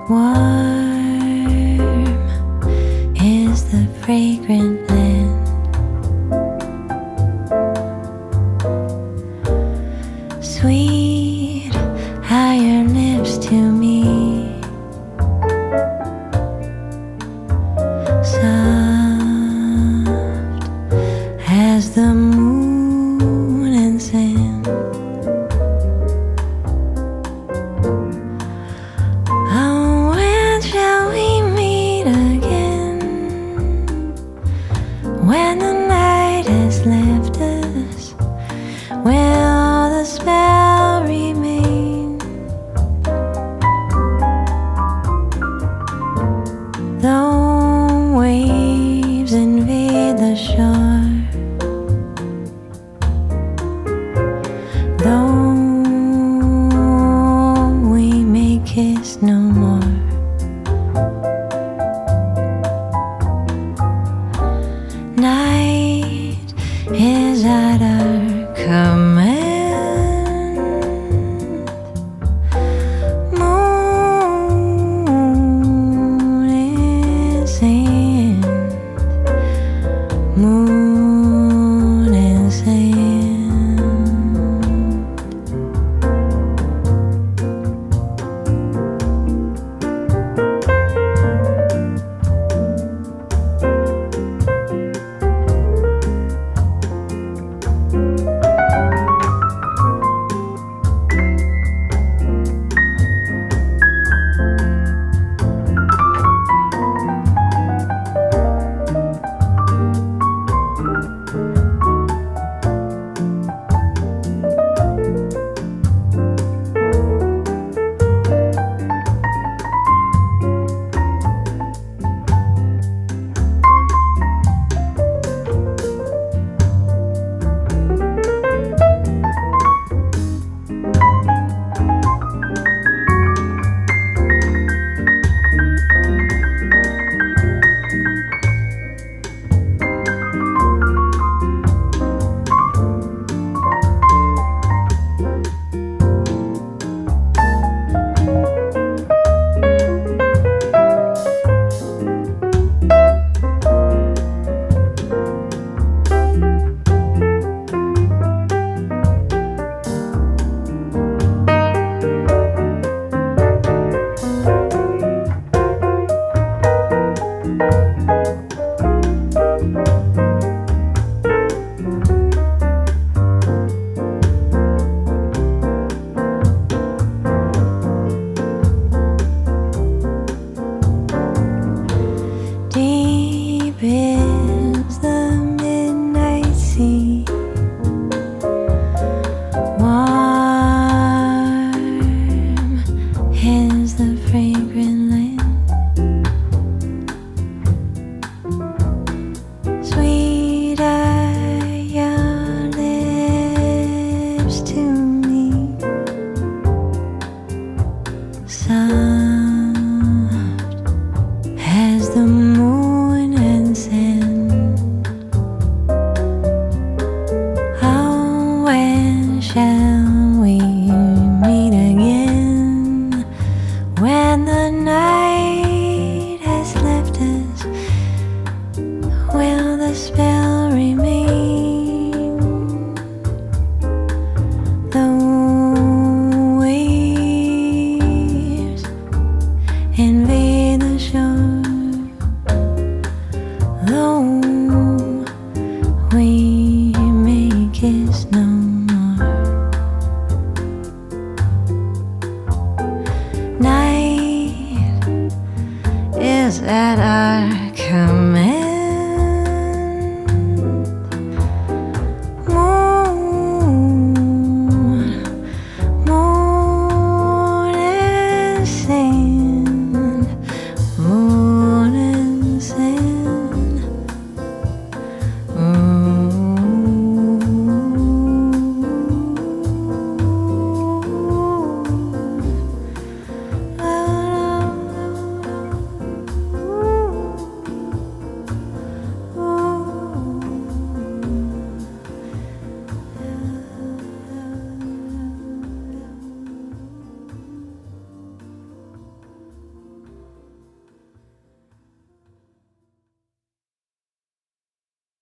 Warm is the fragrant land. Sweet are your lips to me. Soft as the moon and sand. Oh, when shall we meet again? When the night has left us, will the spell remain? Though waves invade the shore, though we may kiss no more, night is at our command. Moon is in, moon is in. Deep is the midnight sea, warm is the fragrant land. Sweet are your lips to me. Soft as the moon and sand. Oh, when shall we meet again? When the night has left us, will the spell remain? The waves invade the shore, though we may kiss no more. Night is at our command.